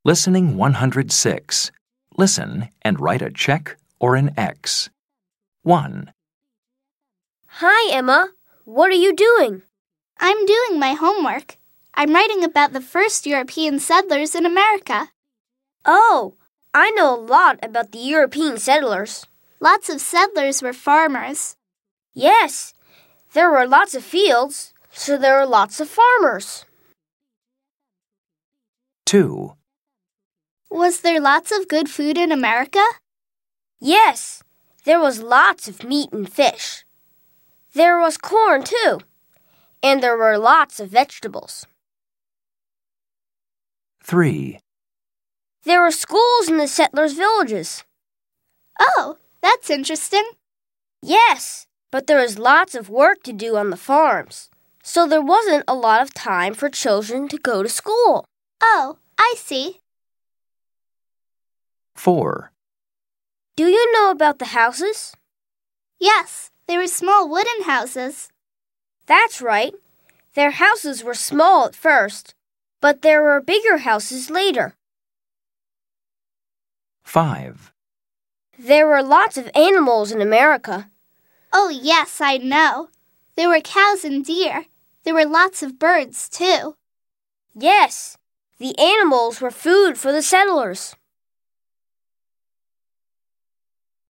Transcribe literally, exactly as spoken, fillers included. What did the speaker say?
Listening one hundred six. Listen and write a check or an X. one. Hi, Emma. What are you doing? I'm doing my homework. I'm writing about the first European settlers in America. Oh, I know a lot about the European settlers. Lots of settlers were farmers. Yes, there were lots of fields, so there were lots of farmers. two. Was there lots of good food in America? Yes, there was lots of meat and fish. There was corn, too, and there were lots of vegetables. three. There were schools in the settlers' villages. Oh, that's interesting. Yes, but there was lots of work to do on the farms, so there wasn't a lot of time for children to go to school. Oh, I see. four. Do you know about the houses? Yes, they were small wooden houses. That's right. Their houses were small at first, but there were bigger houses later. five. There were lots of animals in America. Oh, yes, I know. There were cows and deer. There were lots of birds, too. Yes, the animals were food for the settlers.